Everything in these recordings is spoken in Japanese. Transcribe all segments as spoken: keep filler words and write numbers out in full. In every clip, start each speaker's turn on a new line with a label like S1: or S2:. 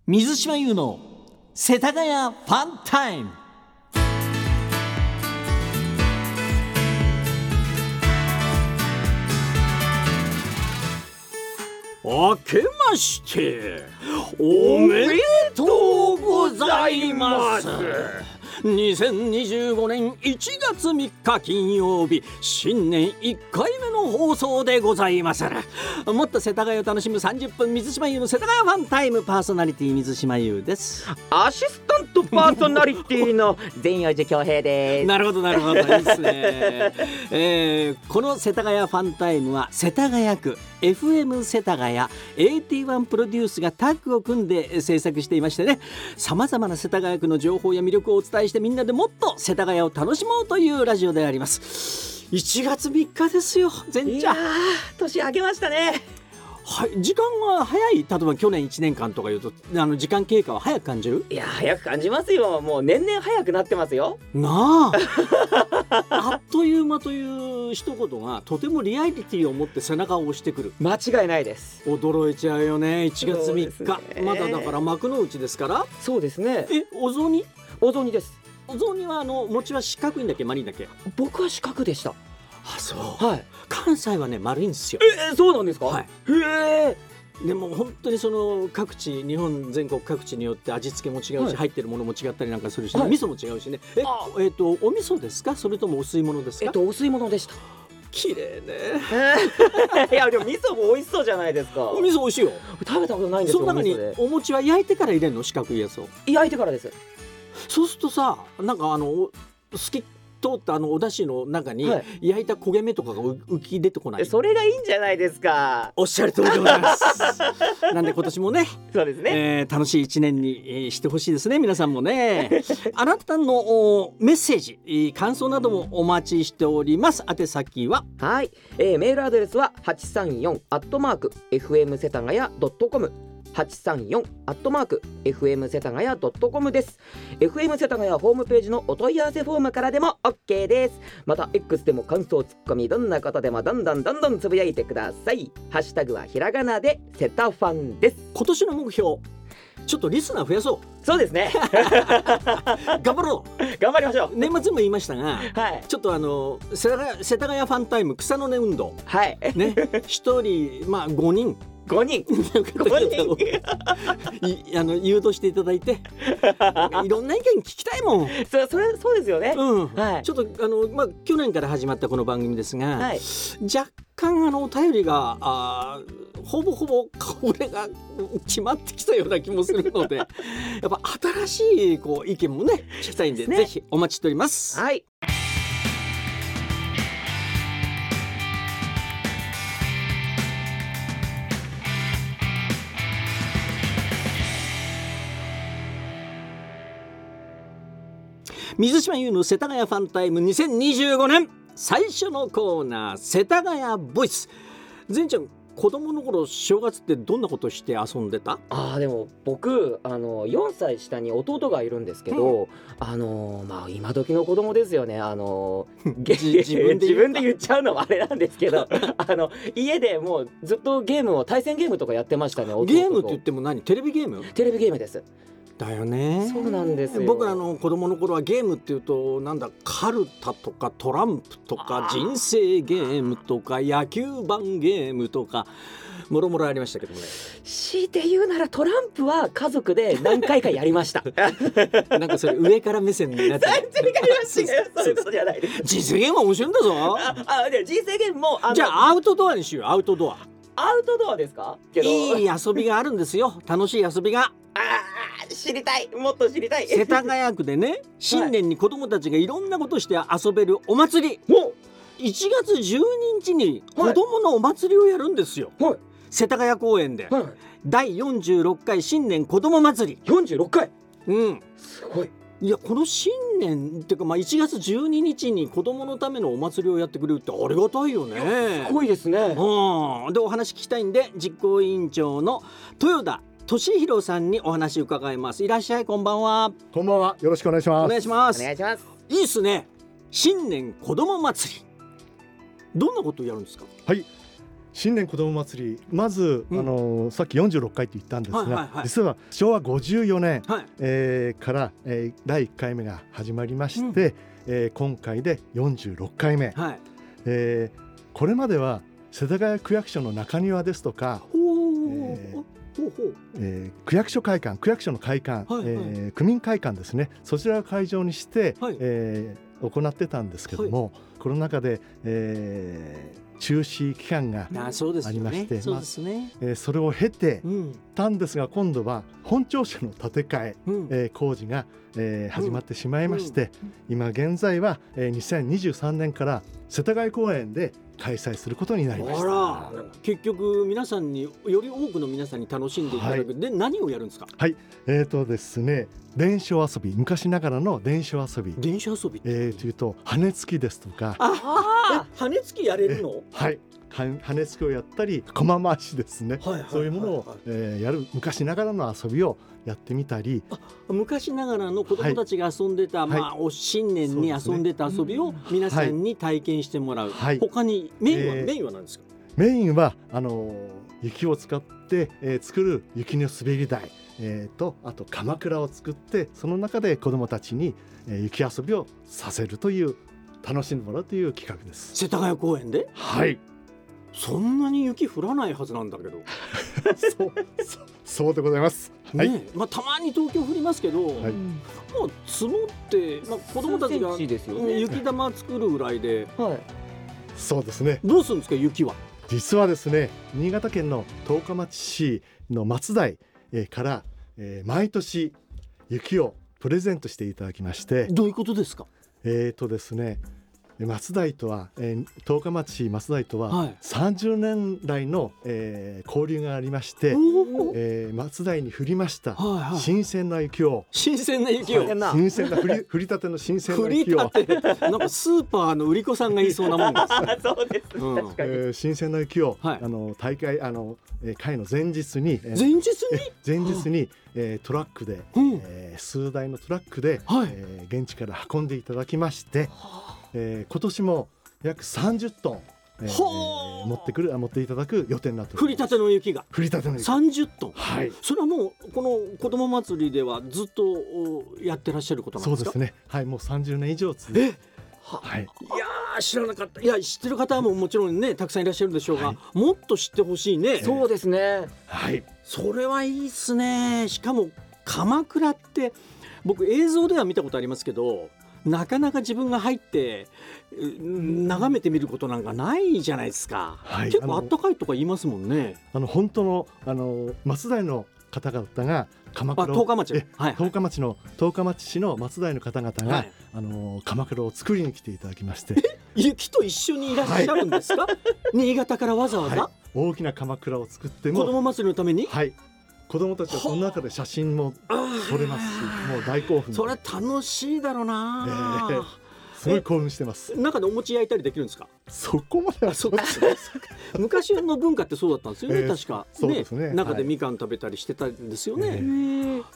S1: 水島優の世田谷ファンタイム。明けましておめでとうございます。にせんにじゅうごねんいちがつみっか金曜日、新年いっかいめの放送でございます。もっと世田谷を楽しむさんじゅっぷん、水島優の世田谷ファンタイム。パーソナリティ水島優です。
S2: アシスタントパーソナリティの善陽寺恭平です。
S1: なるほどなるほど、いいですね、えー、この世田谷ファンタイムは世田谷区 エフエム 世田谷 エイティワン プロデュースがタッグを組んで制作していましてね、さまざまな世田谷区の情報や魅力をお伝えしてみんなでもっと世田谷を楽しもうというラジオであります。いちがつみっかですよ、前ちゃん。
S2: 年明けましたね。
S1: はい、時間は早い。例えば去年いちねんかんとかいうとあの時間経過は早く感じる？
S2: いや早く感じますよ。もう年々早くなってますよ
S1: なああっという間という一言がとてもリアリティを持って背中を押してくる。
S2: 間違いないです。
S1: 驚いちゃうよね。いちがつみっか、
S2: ね、
S1: まだだから幕の内ですから。
S2: そうですね。
S1: え、お雑煮？
S2: お雑煮です。
S1: お雑煮はあの餅は四角いんだっけ丸いんだっけ？
S2: 僕は四角でした。
S1: あ、そう。
S2: はい。
S1: 関西はね丸いんですよ。
S2: えー、そうなんですか？
S1: はい。
S2: へえ。
S1: でも本当にその各地、日本全国各地によって味付けも違うし、はい、入ってるものも違ったりなんかするし、ね、はい、味噌も違うしね。え、えーとお味噌ですか？それともお吸い物ですか？
S2: えっとお吸い物でした。
S1: 綺麗ね
S2: いやでも味噌も美味しそうじゃないですか。
S1: お味噌美味しいよ。
S2: 食べたことないんですよ。
S1: その中にお餅は焼いてから入れるの？四角いやつを
S2: 焼いてからです。
S1: そうするとさ、なんかあの透き通ったあのお出汁の中に焼いた焦げ目とかが浮き出てこない？
S2: それがいいんじゃないですか。
S1: おっしゃる通りでございますなんで今年もね、
S2: そうですね、
S1: えー、楽しい一年にしてほしいですね、皆さんもねあなたのメッセージ、感想などもお待ちしております。宛先は
S2: はい、えー、メールアドレスははちさんよんアットマークエフエム世田谷ドットコム、はちさんよんアットマークエフエム世田谷ドットコム です。 エフエム 世田谷ホームページのお問い合わせフォームからでも OK です。また X でも感想ツッコミどんなことでもどんどんどんどんつぶやいてください。ハッシュタグはひらがなでセタファンです。
S1: 今年の目標、ちょっとリスナー増やそう。
S2: そうですね
S1: 頑張ろう
S2: 頑張りましょう。
S1: 年末も言いましたが、はい、ちょっとあの世田谷、世田谷ファンタイム草の根運動、はいね、一人まあごにん
S2: ごにんごにん
S1: あの誘導していただいていろんな意見聞きたいもん。
S2: そ, それそうですよね、
S1: うん、はい、ちょっとあの、まあ、去年から始まったこの番組ですが、はい、若干あのお便りがあほぼほぼこれが決まってきたような気もするのでやっぱ新しいこう意見もね聞きたいんで、ね、ぜひお待ちしております。
S2: はい、
S1: 水島優の世田谷ファンタイムにせんにじゅうごねん最初のコーナー、世田谷ボイス。善ちゃん、子供の頃正月ってどんなことして遊んでた？
S2: あーでも僕あのよんさい下に弟がいるんですけど、うん、あのまあ今時の子供ですよね。あの自分で自分で言っちゃうのはあれなんですけどあの家でもうずっとゲームを対戦ゲームとかやってましたね。
S1: ゲームって言っても何？テレビゲーム？
S2: テレビゲームです
S1: だよね。
S2: そうなんですよ。
S1: 僕らの子供の頃はゲームっていうとなんだカルタとかトランプとか人生ゲームとか野球盤ゲームとかもろもろありましたけどもね。
S2: 強いて言うならトランプは家族で何回かやりました
S1: なんかそれ上から目線になって違い
S2: ます違います。そういうことじゃないです。
S1: 人生ゲームは面白いんだぞ。
S2: ああで人生ゲームもあの
S1: じゃあアウトドアにしよう。アウトドア
S2: アウトドアですか？けど
S1: いい遊びがあるんですよ。楽しい遊びが。
S2: あ知りたい、もっと知りたい。
S1: 世田谷区でね新年に子供たちがいろんなことして遊べるお祭り、はい、いちがつじゅうににちに子供のお祭りをやるんですよ、はい、世田谷公園で、はい、だいよんじゅうろっかい新年子供祭り。
S2: よんじゅうろっかい、
S1: うん、
S2: すごい。
S1: いやこの新年っていうか、まあ、いちがつじゅうににちに子供のためのお祭りをやってくれるってありがたいよね。
S2: すごいですね、
S1: うん、でお話聞きたいんで実行委員長の豊田俊弘さんにお話伺います。いらっしゃい。こんばんは。
S3: こんばんは。よろしくお願いします。
S1: お願いします。
S2: お願いします。
S1: いいですね。新年子供祭り、どんなことをやるんですか？
S3: はい、 新年子ども祭り、まず、うん、あのさっきよんじゅうろっかいって言ったんですが、はいはいはい、実はしょうわごじゅうよねん、はいえー、から、えー、だいいっかいめが始まりまして、うんえー、今回でよんじゅうろっかいめ、はいえー、これまでは世田谷区役所の中庭ですとか、えーほうほうえー、区役所会館区役所の会館、はいはいえー、区民会館ですね、そちらを会場にして、はいえー、行ってたんですけども、はい、コロナ禍で、えー中止期間がありまして、そ、ねねまあえー、それを経てたんですが、今度は本庁舎の建て替え、うんえー、工事が、えー、始まってしまいまして、うんうん、今現在は、えー、にせんにじゅうさんねんから世田谷公園で開催することになりました。
S1: あら、結局皆さんにより多くの皆さんに楽しんでいただく、はい、で何をやるんですか？
S3: はい、えーとですね伝承遊び、昔ながらの伝承遊び、
S1: 伝承遊び、
S3: えー、というと羽つきですとか、
S1: ああ羽つきやれるの？
S3: はい羽つきをやったり駒回しですね、はいはいはいはい、そういうものを、えー、やる昔ながらの遊びをやってみたり、
S1: あ昔ながらの子どもたちが遊んでた、はいまあ、お新年に遊んでた遊びを皆さんに体験してもらう、はい、他にメインは、えー、メインは何ですか？
S3: メインはあの雪を使って、えー、作る雪の滑り台、えー、とあと鎌倉を作って、その中で子どもたちに、えー、雪遊びをさせるという、楽しんでもらうという企画です。
S1: 世田谷公園で？
S3: はい
S1: そんなに雪降らないはずなんだけど
S3: そうそ、そうでございます、
S1: ねはいまあ、たまに東京降りますけど、はい、もう積もって、まあ、子どもたちが、ね、雪玉作るぐらいで、はい、
S3: そうですね。
S1: どうするんですか雪は？
S3: 実はですね、新潟県の十日町市の松代から、えー、毎年雪をプレゼントしていただきまして。
S1: どういうことですか？
S3: えーとですね松代とは、えー、十日町市松代とは、はい、さんじゅうねん来の、えー、交流がありまして、えー、松代に降りました、はいはい、新鮮な雪を
S1: 新鮮な雪を、はい、
S3: 新鮮な降り、降りたての新鮮な雪を
S1: 降りたてなんかスーパーの売り子さんが言いそうなもんです
S2: そうです、うん
S3: 確かに、えー、新鮮な雪を、はい、あの大会あの、えー、会の前日に、
S1: えー、前日に
S3: 前日に、えー、トラックで、うんえー、数台のトラックで、はいえー、現地から運んでいただきまして、えー、今年も約さんじゅっトン、えー、持ってくる持っていただく予定になっております。
S1: 降りたての雪が
S3: 降りたての雪
S1: さんじゅっトン、
S3: はい、
S1: それはもうこの子ども祭りではずっとやってらっしゃることなんですか？
S3: そうですね、はい、もうさんじゅうねん以上続いて、
S1: はい、いや知らなかった。いや知ってる方はももちろんねたくさんいらっしゃるでしょうが、はい、もっと知ってほしいね。
S2: そうですね、
S1: はい、それはいいっすね。しかも鎌倉って僕映像では見たことありますけど、なかなか自分が入って眺めてみることなんかないじゃないですか、はい、結構あったかいとか言いますもんね。
S3: あの本当のあの松代の方々が鎌倉を
S1: 十日町、はいはい、
S3: 十日町の十日町市の松代の方々が、はい、あの鎌倉を作りに来ていただきまして、
S1: 雪と一緒にいらっしゃるんですか？はい、新潟からわざわざ、はい、
S3: 大きな鎌倉を作っても
S1: 子ども祭りのために、
S3: はい、子どもたちはその中で写真も撮れますし、もう大興奮。
S1: それ楽しいだろうな、
S3: えー、すごい興奮してます。
S1: 中でお餅焼いたりできるんですか？
S3: そこまでは
S1: そうですね昔の文化ってそうだったんですよね、えー、確か
S3: そうですね、
S1: 中でみかん食べたりしてたんですよね、はい、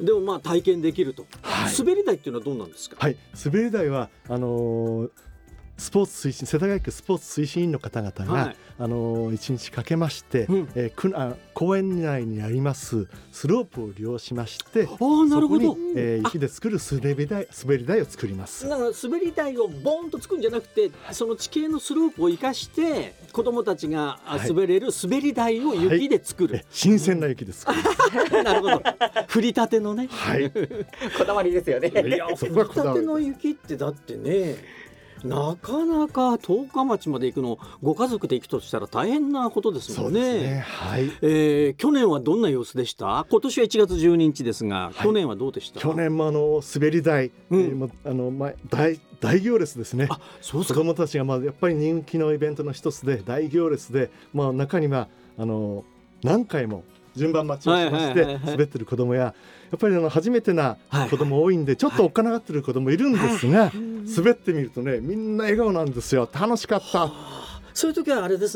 S1: でもまあ体験できると、はい、滑り台っていうのはどうなんですか？
S3: はい、滑り台はあのースポーツ推進世田谷区スポーツ推進員の方々が、はい、あのいちにちかけまして、うんえー、くあ公園内にありますスロープを利用しまして、
S1: あなるほど、
S3: そこに、えー、雪で作る滑り台滑り台を作ります。
S1: だから滑り台をボーンと作るんじゃなくて、はい、その地形のスロープを生かして子どもたちが滑れる滑り台を雪で作る、はい、
S3: 新鮮な雪で作る
S1: なるほど降りたてのね、
S3: はい、
S2: こだわりですよね。
S1: いや降りたての雪ってだってねなかなか十日町まで行くのご家族で行くとしたら大変なことですもんね。
S3: そうですね、はい
S1: えー、去年はどんな様子でした？今年はいちがつじゅうににちですが、はい、去年はどうでした？
S3: 去年もあの滑り台、うんえー、あのま、大, 大行列ですね。
S1: あそうですか。
S3: 子どもたちがまあやっぱり人気のイベントの一つで大行列で、まあ、中にはあの何回も順番待ちをしまして滑ってる子どもや、やっぱりあの初めてな子ども多いんでちょっとおっかながってる子どもいるんですが、滑ってみるとねみんな笑顔なんですよ。楽しかった。
S1: そういう時はあれですね、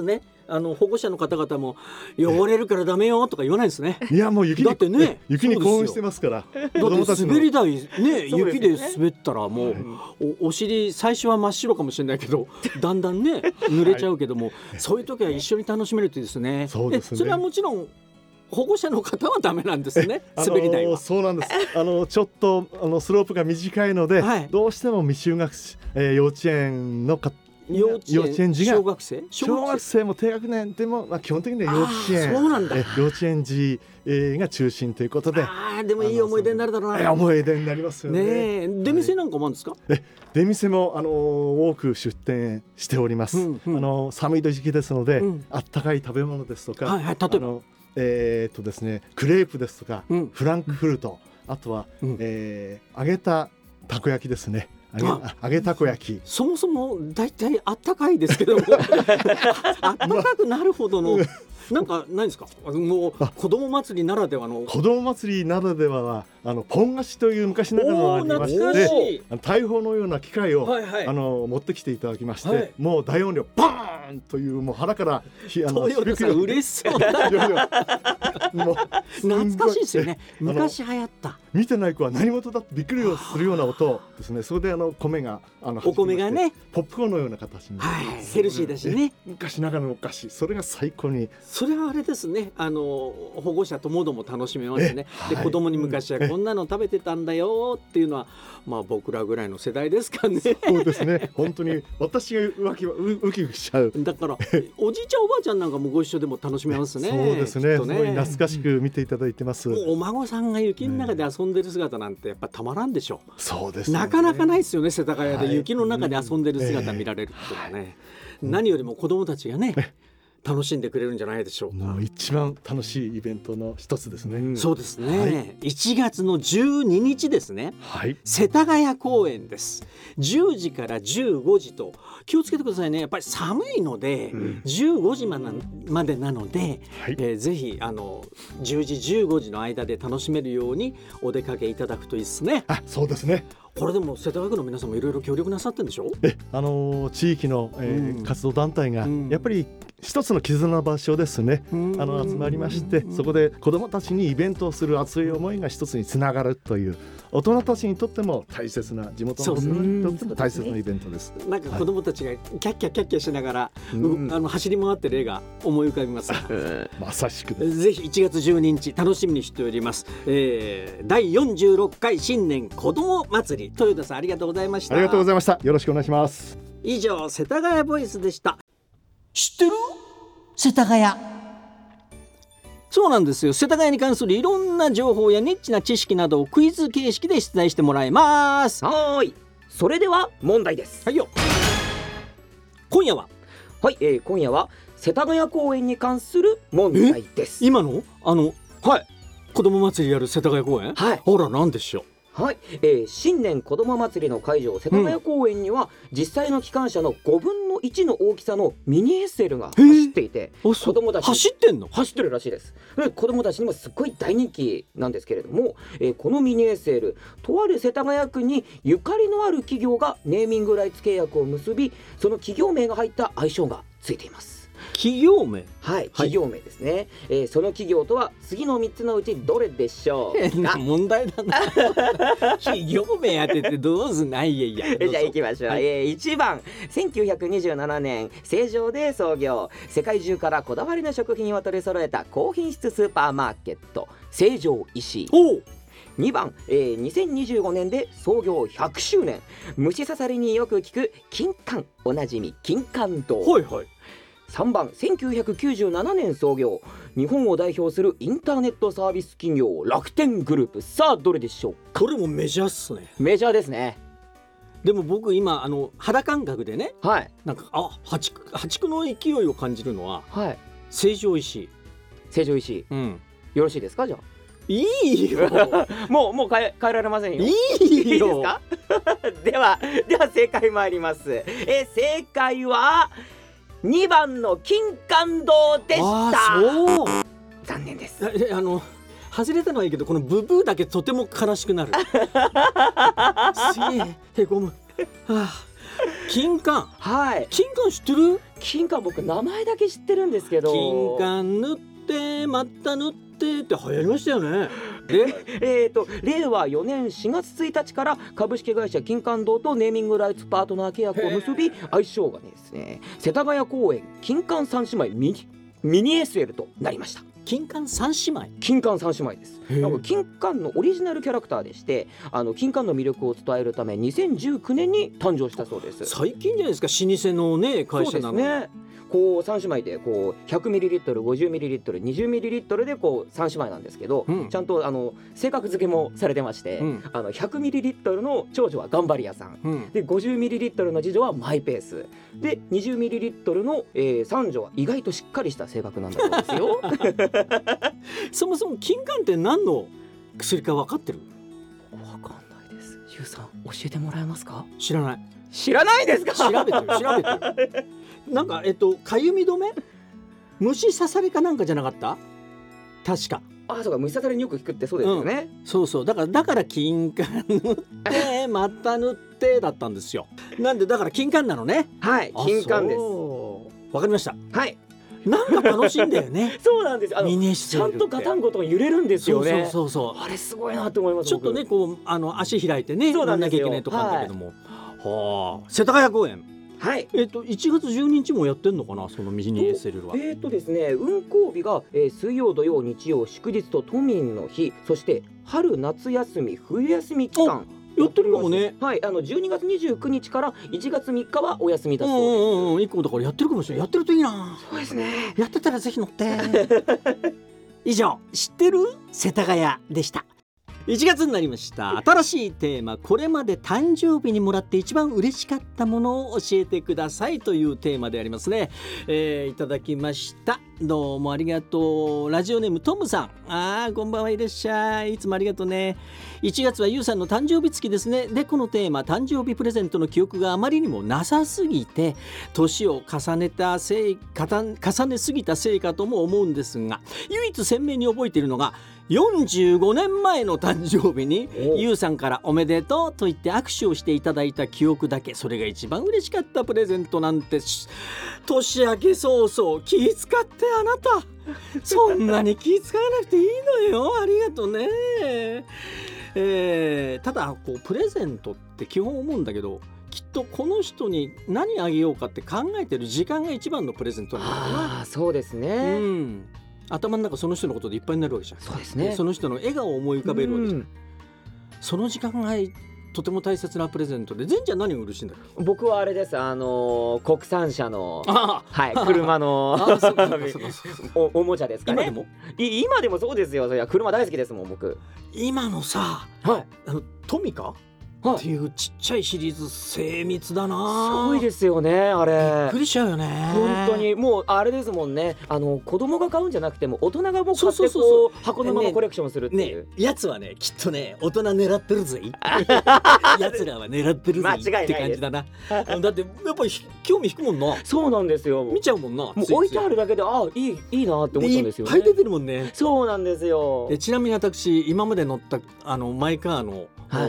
S1: あの保護者の方々も汚れるからダメよとか言わないですね。
S3: いやもう雪に
S1: だってね
S3: 雪に興奮してますから。
S1: だって滑り台ね雪で滑ったらもう、
S3: はい、
S1: お, お尻最初は真っ白かもしれないけどだんだんね濡れちゃうけども、はい、そういう時は一緒に楽しめるといいですね。
S3: そうですね。
S1: それはもちろん保護者の方はダメなんですね。滑り台は。
S3: そうなんです。あのちょっとあのスロープが短いので、はい、どうしても未就学、えー、幼稚園の方
S1: 幼稚 園,
S3: 幼稚園児が
S1: 小学生
S3: 小学生も低学年でも、まあ、基本的には幼稚園
S1: そうなんだ
S3: え幼稚園児が中心ということで、
S1: あでもいい思い出になるだろうな。
S3: 思い出になりますよ ね,
S1: ね出店なんかもあるんですか？
S3: え出店もあの多く出店しております、うんうん、あの寒い時期ですので、うん、あったかい食べ物ですとか、
S1: はいはい、例えば
S3: あのえーっとですね、クレープですとか、うん、フランクフルト、あとは、うんえー、揚げたたこ焼きですね。揚げ、揚げたこ焼き。
S1: そもそもだいたいあったかいですけどもあったかくなるほどのなんかないですか？もう子供祭りならではの
S3: 子供祭りならでははあのポン菓子という昔ながらのありまして大砲のような機械を、はいはい、あの持ってきていただきまして、はい、もう大音量バーンというもう腹から
S1: 東洋でさん嬉しそうだもう懐かしいですよね。昔流行った
S3: 見てない子は何事だってびっくりをするような音ですね。それであの米があの
S1: お米がね
S3: ポップコーンのような形に、
S1: はい、ヘルシーだしね。
S3: 昔ながらのお菓子、それが最高に。
S1: それはあれですね、あの保護者ともども楽しめますね。で、はい、子供に昔はこんなの食べてたんだよっていうのは、まあ僕らぐらいの世代ですかね。
S3: そうですね。本当に私がウキウキしちゃう。
S1: だからおじいちゃんおばあちゃんなんかもご一緒でも楽しめますね。
S3: そうですね。ねすごい懐かしく見ていただいてます。
S1: お孫さんが雪の中で遊んでる姿なんてやっぱたまらんでしょう。
S3: そうですね。
S1: なかなかないですよね。世田谷で雪の中で遊んでる姿見られるっていうのはね、はい、何よりも子供たちがね楽しんでくれるんじゃないでしょうか。
S3: もう一番楽しいイベントの一つですね、うん、
S1: そうですね、はい、いちがつのじゅうににちですね、はい、世田谷公園です。じゅうじからじゅうごじと気をつけてくださいね。やっぱり寒いので、うん、じゅうごじまでなので、はいえー、ぜひあのじゅうじじゅうごじの間で楽しめるようにお出かけいただくといいですね。
S3: あ、そうですね。
S1: これでも世田谷区の皆さんもいろいろ協力なさってるんでしょ？
S3: え、あのー、地域の、えーうん、活動団体がやっぱり一つの絆の場所ですね、うん、あの集まりまして、そこで子どもたちにイベントをする熱い思いが一つにつながるという、大人たちにとっても大切な、地元の大人にとっても大切なイベントです。
S1: なんか子どもたちがキャッキャキャッキャしながら、うん、あの走り回ってる絵が思い浮かびます。
S3: まさしくです。
S1: ぜひいちがつじゅうににち楽しみにしております、えー、だいよんじゅうろっかい新年子ども祭り。豊田さんありがとうございました。
S3: ありがとうございました。よろしくお願いします。
S1: 以上、世田谷ボイスでした。知ってる？世田谷。そうなんですよ。世田谷に関するいろんな情報やニッチな知識などをクイズ形式で出題してもらいます。
S2: はい、それでは問題です。
S1: はいよ。今夜は
S2: はい、えー、今夜は世田谷公園に関する問題です。
S1: 今のあのはい子ども祭りやる世田谷公園、
S2: はい、
S1: ほら何でしょう。
S2: はい、えー、新年こども祭りの会場世田谷公園には、うん、実際の機関車のごぶんのいちの大きさのミニエッセルが走っていて、子どもたち
S1: 走ってんの
S2: 走ってるらしいです。子どもたちにもすっごい大人気なんですけれども、えー、このミニエッセル、とある世田谷区にゆかりのある企業がネーミングライツ契約を結び、その企業名が入った愛称がついています。
S1: 企業名、
S2: はい、企業名ですね、はい、えー、その企業とは次のみっつのうちどれでしょうか？
S1: 変な問題だな企業名当ててどうすんない。いやいや
S2: じゃあ行きましょう、はい、えー、いちばんせんきゅうひゃくにじゅうななねん成城で創業、世界中からこだわりの食品を取り揃えた高品質スーパーマーケット成城石井。おにばん、えー、にせんにじゅうごねんで創業ひゃくしゅうねん、虫刺されによく効く金柑、おなじみ金柑堂。
S1: はいはい。
S2: さんばんせんきゅうひゃくきゅうじゅうななねん創業、日本を代表するインターネットサービス企業楽天グループ。さあどれでしょうか？
S1: これもメジャーっすね。
S2: メジャーですね。
S1: でも僕今あの肌感覚でね、
S2: はい、
S1: なんかあ破竹破竹の勢いを感じるのは、
S2: はい、
S1: 成城石井。
S2: 成城石井、うん、よろしいですか？じゃあ
S1: いいよ
S2: もうもう変え変えられませんよ。
S1: いいよ。
S2: いいですかではでは正解参ります。え正解はにばんの金柑堂でした。
S1: あ、そう。
S2: 残念です。
S1: あの外れたのはいいけど、このブブーだけとても悲しくなる。すげえへこむ。はあ金柑。
S2: はい。
S1: 金柑知ってる？
S2: 金柑僕名前だけ知ってるんですけど。
S1: 金柑塗ってまた塗ってって流行りましたよね。で
S2: えーと令和よねんしがつついたちから株式会社金柑堂とネーミングライツパートナー契約を結び、愛称がですね世田谷公園金柑三姉妹ミニミニ エスエル となりました。
S1: 金柑三姉妹。
S2: 金柑三姉妹です。なんか金柑のオリジナルキャラクターでして、あの金柑の魅力を伝えるためにせんじゅうきゅうねんに誕生したそうです。
S1: 最近じゃないですか、老舗のね会社なの。
S2: そうですね。こう三姉妹でこう ひゃくミリリットル、ごじゅうミリリットル、にじゅうミリリットルでこう三姉妹なんですけど、うん、ちゃんとあの性格付けもされてまして、うん、あの ひゃくミリリットル の長女は頑張り屋さん、うん、で ごじゅうミリリットル の次女はマイペースで にじゅうミリリットル の、えー、三女は意外としっかりした性格なんだそうですよ。
S1: そもそも金柑って何の薬か分かってる？
S2: 分かんないです。ゆうさん教えてもらえますか？
S1: 知らない。
S2: 知らないですか？
S1: 調べてる調べてる。なんかえっとかゆみ止め、虫刺されかなんかじゃなかった？確か。
S2: あ、そうか、虫刺されによく効くってそうですよね、
S1: うん、そうそう、だからだから金柑塗ってまた塗ってだったんですよ。なんでだから金柑なのね。
S2: はい、金柑です。
S1: わかりました。
S2: はい。
S1: なんか楽しいんだよね。
S2: そうなんです。あの
S1: ち
S2: ゃんとガタンゴトン揺れるんですよね。
S1: そうそうそうそう。
S2: あれすごいなと思います。
S1: ちょっとねこうあの足開いてね
S2: 乗らな
S1: きゃいけないとかあるんだけども、はあ、世田谷公園。
S2: はい。
S1: えっといちがつじゅうににちもやってんのかな、そのミニ エスエル は。
S2: えっとですね、運行日が、えー、水曜、土曜、日曜、祝日と都民の日、そして春夏休み、冬休み期間。
S1: やってるかもね。
S2: はい、あのじゅうにがつにじゅうくにちからいちがつみっかはお休みだそうです。
S1: うんうん、いっこだからやってるかもしれない。やってるといいな。
S2: そうですね。
S1: やってたらぜひ乗って。以上、知ってる世田谷でした。いちがつになりました。新しいテーマ、これまで誕生日にもらって一番嬉しかったものを教えてくださいというテーマでありますね。えー、いただきました。どうもありがとう。ラジオネームトムさん。あー、こんばんはいらっしゃい。いつもありがとうね。いちがつはゆうさんの誕生日月ですね。でこのテーマ、誕生日プレゼントの記憶があまりにもなさすぎて年を重ねたせい重ねすぎたせいかとも思うんですが、唯一鮮明に覚えているのがよんじゅうごねんまえの誕生日にゆうさんからおめでとうと言って握手をしていただいた記憶だけ。それが一番嬉しかったプレゼントなんて。年明け早々気遣ってあなたそんなに気遣わなくていいのよ。ありがとうね。えー、ただこうプレゼントって基本思うんだけど、きっとこの人に何あげようかって考えてる時間が一番のプレゼントなんだろうな。
S2: あ、そうですね、
S1: うん、頭の中その人のことでいっぱいになるわけじゃん。
S2: そうですね。
S1: その人の笑顔を思い浮かべるわけじゃん、うん、その時間がとても大切なプレゼントで。善ちゃん何が嬉しいんだっけ？
S2: 僕はあれです、あのー、国産車のはい車のお, おもちゃですかね。
S1: 今でも
S2: い今でもそうですよ。それは車大好きですもん僕。
S1: 今のさ、はい、あのトミカっていうちっちゃいシリーズ精密だな。
S2: すごいですよねあれ。
S1: びっくりしちゃうよね。
S2: 本当にもうあれですもんね。あの子供が買うんじゃなくても大人がもう買ってこう箱のままコレクションするっていう、ねね、
S1: やつはねきっとね大人狙ってるぜやつらは狙ってるぜって感じだな。だってやっぱり興味引くもんな。
S2: そうなんですよ。
S1: 見ちゃうもんな。
S2: もう置いてあるだけであいいいいなって思ったんですよね。
S1: いっぱい出てるもんね。
S2: そうなんですよ。
S1: でちなみに私今まで乗ったあのマイカーのはい、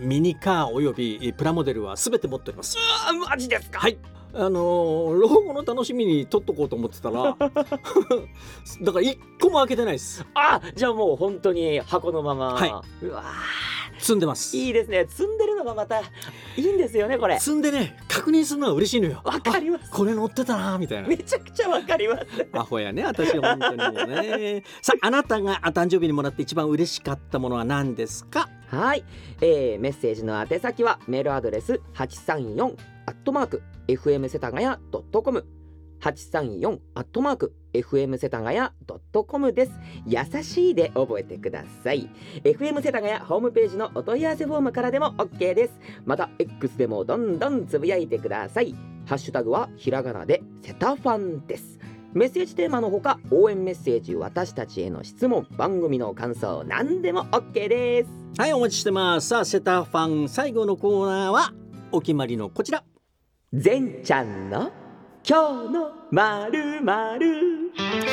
S1: ミニカーおよびプラモデルはすべて持っております。
S2: あ、マジですか？
S1: はい。あのー、老後の楽しみに取っとこうと思ってたらだから一個も開けてないです。
S2: あ、じゃあもう本当に箱のまま、
S1: はい、
S2: うわ
S1: 積んでます。
S2: いいですね。積んでるのがまたいいんですよねこれ。
S1: 積んでね確認するのは嬉しいのよ。
S2: わかります。
S1: これ乗ってたなみたいな。
S2: めちゃくちゃわかります。
S1: アホやね私本当にもうね。さあ、あなたが誕生日にもらって一番嬉しかったものは何ですか？
S2: はい、えー、メッセージの宛先はメールアドレスはちさんよんアットマークエフエム 世田谷 ドットコム はちさんよんアットマークエフエム 世田谷 ドットコム です。優しいで覚えてください。 エフエム 世田谷ホームページのお問い合わせフォームからでも OK です。また X でもどんどんつぶやいてください。ハッシュタグはひらがなでセタファンです。メッセージテーマのほか応援メッセージ、私たちへの質問、番組の感想、何でも OK です。
S1: はい、お待ちしてます。さあ、セタファン最後のコーナーはお決まりのこちら、
S2: 善ちゃんの今日のまるまる。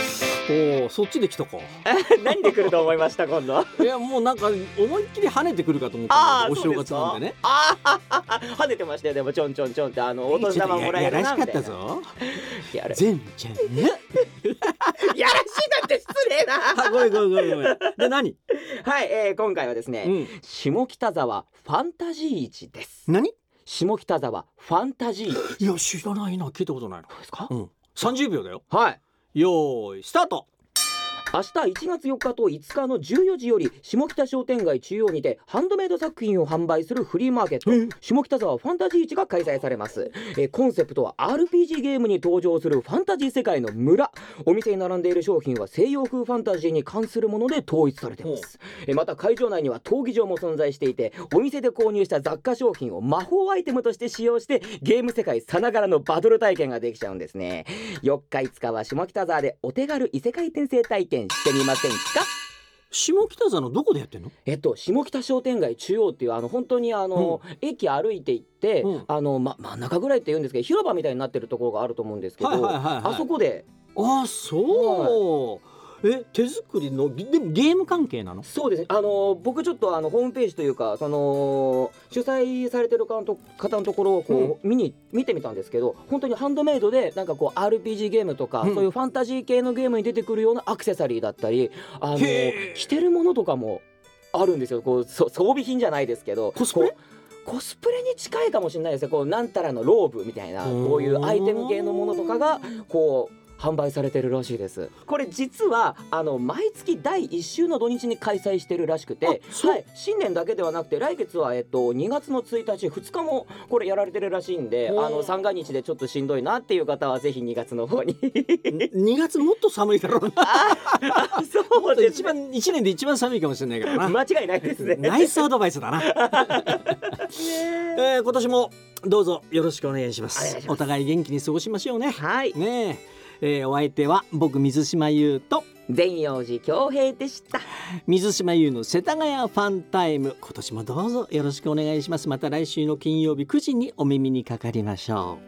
S1: おお、そっちで来たか。
S2: 何で来ると思いました今度。
S1: いやもうなんか思いっきり跳ねてくるかと思ったんだけど、お正月なんでね。
S2: ああ跳ねてましたよ。でもちょんちょんちょんってあのお年玉もらえるなみたいな。
S1: やらしかったぞ。
S2: やら
S1: 全ちゃんね。
S2: やらしいだって失礼な。
S1: あ、ごめんごめんごめんごめん。で何？
S2: はい、えー、今回はですね、うん、下北沢ファンタジー市です。
S1: 何？
S2: 下北沢ファンタジー市。
S1: いや知らないな、聞いたことないの。
S2: どうですか？
S1: うん、さんじゅうびょうだよ。
S2: はい、
S1: よーいスタート。
S2: 明日いちがつよっかといつかのじゅうよじより下北商店街中央にてハンドメイド作品を販売するフリーマーケット下北沢ファンタジー市が開催されます。えコンセプトは アールピージー ゲームに登場するファンタジー世界の村。お店に並んでいる商品は西洋風ファンタジーに関するもので統一されています。えまた会場内には闘技場も存在していて、お店で購入した雑貨商品を魔法アイテムとして使用してゲーム世界さながらのバトル体験ができちゃうんですね。よっかいつかは下北沢でお手軽異世界転生体験してみませんか？
S1: 下北沢のどこでやってんの？
S2: えっと下北商店街中央っていうあの本当にあの、うん、駅歩いて行って、うん、あの、ま、真ん中ぐらいって言うんですけど広場みたいになってるところがあると思うんですけど、はいはいはいはい、あそこで。
S1: あ、そう、はい、え手作りのでもゲーム関係なの？
S2: そうですね。あの僕ちょっとあのホームページというかその主催されてる方のところをこう、うん、見に見てみたんですけど、本当にハンドメイドでなんかこう アールピージー ゲームとか、うん、そういうファンタジー系のゲームに出てくるようなアクセサリーだったり、あの着てるものとかもあるんですよ。こうそ装備品じゃないですけど、
S1: コスプレ
S2: コスプレに近いかもしれないですね。こうなんたらのローブみたいなこういうアイテム系のものとかがこう販売されてるらしいです。これ実はあの毎月だいいっ週の土日に開催してるらしくて、はい、新年だけではなくて来月は、えっと、にがつのついたちふつかもこれやられてるらしいんで、あの三が日でちょっとしんどいなっていう方はぜひにがつの方に
S1: にがつもっと寒いだろうな。
S2: あそうです、
S1: 一番いちねんで一番寒いかもしれないからな。
S2: 間違いないですね。
S1: ナイスアドバイスだな。えー、今年もどうぞよろしくお願いします。お互い元気に過ごしましょうね。
S2: はい
S1: ねえ、えー、お相手は僕水島優と
S2: 善陽寺恭平でした。
S1: 水島優の世田谷ファンタイム、今年もどうぞよろしくお願いします。また来週の金曜日くじにお耳にかかりましょう。